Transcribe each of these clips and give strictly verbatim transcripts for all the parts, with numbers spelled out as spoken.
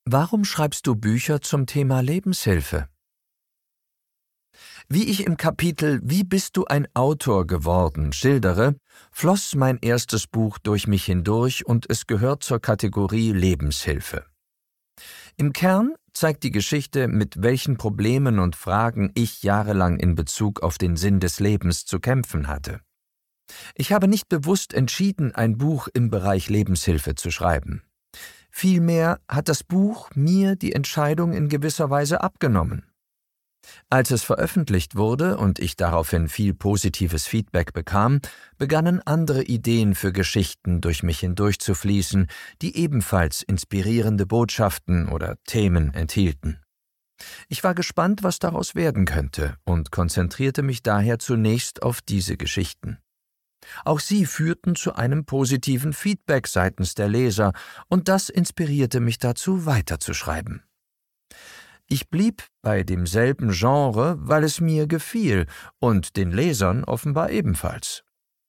Warum schreibst du Bücher zum Thema Lebenshilfe? Wie ich im Kapitel »Wie bist du ein Autor geworden« schildere, floss mein erstes Buch durch mich hindurch und es gehört zur Kategorie Lebenshilfe. Im Kern zeigt die Geschichte, mit welchen Problemen und Fragen ich jahrelang in Bezug auf den Sinn des Lebens zu kämpfen hatte. Ich habe nicht bewusst entschieden, ein Buch im Bereich Lebenshilfe zu schreiben. Vielmehr hat das Buch mir die Entscheidung in gewisser Weise abgenommen. Als es veröffentlicht wurde und ich daraufhin viel positives Feedback bekam, begannen andere Ideen für Geschichten durch mich hindurchzufließen, die ebenfalls inspirierende Botschaften oder Themen enthielten. Ich war gespannt, was daraus werden könnte und konzentrierte mich daher zunächst auf diese Geschichten. Auch sie führten zu einem positiven Feedback seitens der Leser und das inspirierte mich dazu, weiterzuschreiben. Ich blieb bei demselben Genre, weil es mir gefiel und den Lesern offenbar ebenfalls.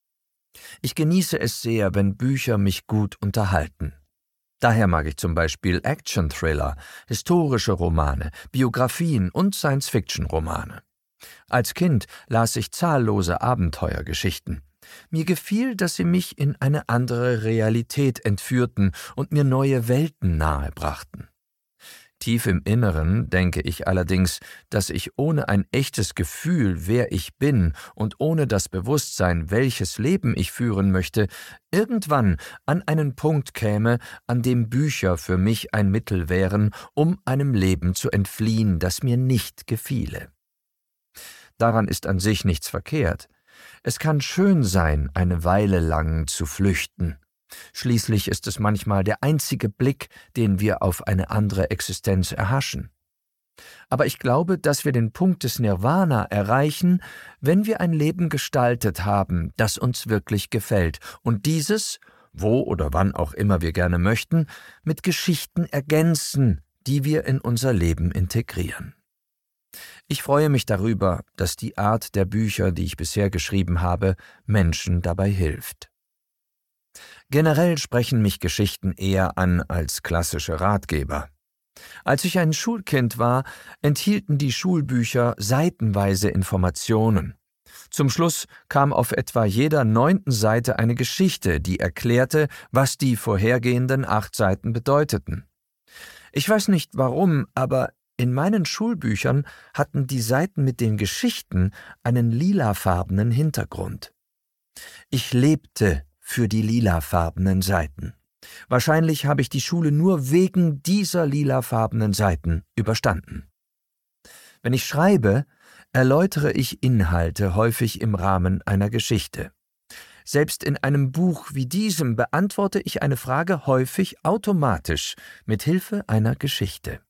Ich genieße es sehr, wenn Bücher mich gut unterhalten. Daher mag ich zum Beispiel Action-Thriller, historische Romane, Biografien und Science-Fiction-Romane. Als Kind las ich zahllose Abenteuergeschichten. Mir gefiel, dass sie mich in eine andere Realität entführten und mir neue Welten nahebrachten. Tief im Inneren denke ich allerdings, dass ich ohne ein echtes Gefühl, wer ich bin, und ohne das Bewusstsein, welches Leben ich führen möchte, irgendwann an einen Punkt käme, an dem Bücher für mich ein Mittel wären, um einem Leben zu entfliehen, das mir nicht gefiele. Daran ist an sich nichts verkehrt. Es kann schön sein, eine Weile lang zu flüchten. Schließlich ist es manchmal der einzige Blick, den wir auf eine andere Existenz erhaschen. Aber ich glaube, dass wir den Punkt des Nirvana erreichen, wenn wir ein Leben gestaltet haben, das uns wirklich gefällt und dieses, wo oder wann auch immer wir gerne möchten, mit Geschichten ergänzen, die wir in unser Leben integrieren. Ich freue mich darüber, dass die Art der Bücher, die ich bisher geschrieben habe, Menschen dabei hilft. Generell sprechen mich Geschichten eher an als klassische Ratgeber. Als ich ein Schulkind war, enthielten die Schulbücher seitenweise Informationen. Zum Schluss kam auf etwa jeder neunten Seite eine Geschichte, die erklärte, was die vorhergehenden acht Seiten bedeuteten. Ich weiß nicht warum, aber in meinen Schulbüchern hatten die Seiten mit den Geschichten einen lilafarbenen Hintergrund. Ich lebte für die lilafarbenen Seiten. Wahrscheinlich habe ich die Schule nur wegen dieser lilafarbenen Seiten überstanden. Wenn ich schreibe, erläutere ich Inhalte häufig im Rahmen einer Geschichte. Selbst in einem Buch wie diesem beantworte ich eine Frage häufig automatisch mit Hilfe einer Geschichte.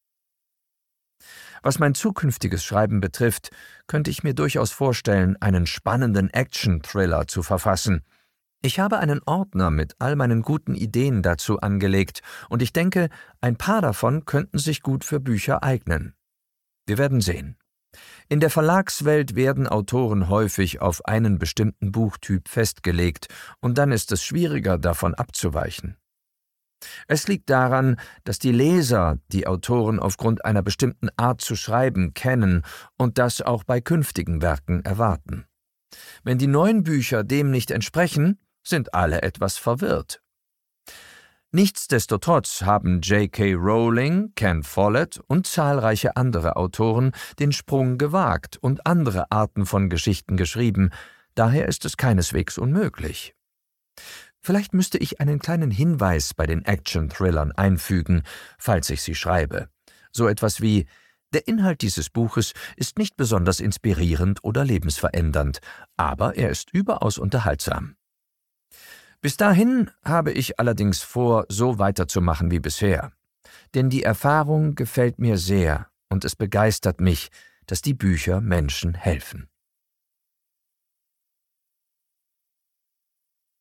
Was mein zukünftiges Schreiben betrifft, könnte ich mir durchaus vorstellen, einen spannenden Action-Thriller zu verfassen. Ich habe einen Ordner mit all meinen guten Ideen dazu angelegt und ich denke, ein paar davon könnten sich gut für Bücher eignen. Wir werden sehen. In der Verlagswelt werden Autoren häufig auf einen bestimmten Buchtyp festgelegt und dann ist es schwieriger, davon abzuweichen. Es liegt daran, dass die Leser die Autoren aufgrund einer bestimmten Art zu schreiben kennen und das auch bei künftigen Werken erwarten. Wenn die neuen Bücher dem nicht entsprechen, sind alle etwas verwirrt. Nichtsdestotrotz haben J K Rowling, Ken Follett und zahlreiche andere Autoren den Sprung gewagt und andere Arten von Geschichten geschrieben, daher ist es keineswegs unmöglich. Vielleicht müsste ich einen kleinen Hinweis bei den Action-Thrillern einfügen, falls ich sie schreibe. So etwas wie: Der Inhalt dieses Buches ist nicht besonders inspirierend oder lebensverändernd, aber er ist überaus unterhaltsam. Bis dahin habe ich allerdings vor, so weiterzumachen wie bisher. Denn die Erfahrung gefällt mir sehr und es begeistert mich, dass die Bücher Menschen helfen.